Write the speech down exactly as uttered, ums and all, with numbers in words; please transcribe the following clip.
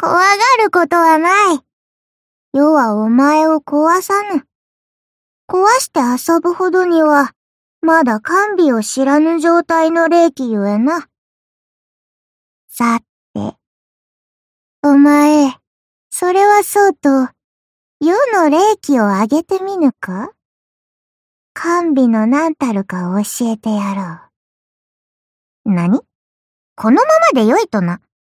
怖がることはない。世はお前を壊さぬ。壊して遊ぶほどには、まだ甘美を知らぬ状態の霊気ゆえな。さて、お前、それはそうと、世の霊気をあげてみぬか？甘美の何たるか教えてやろう。何？このままでよいとな。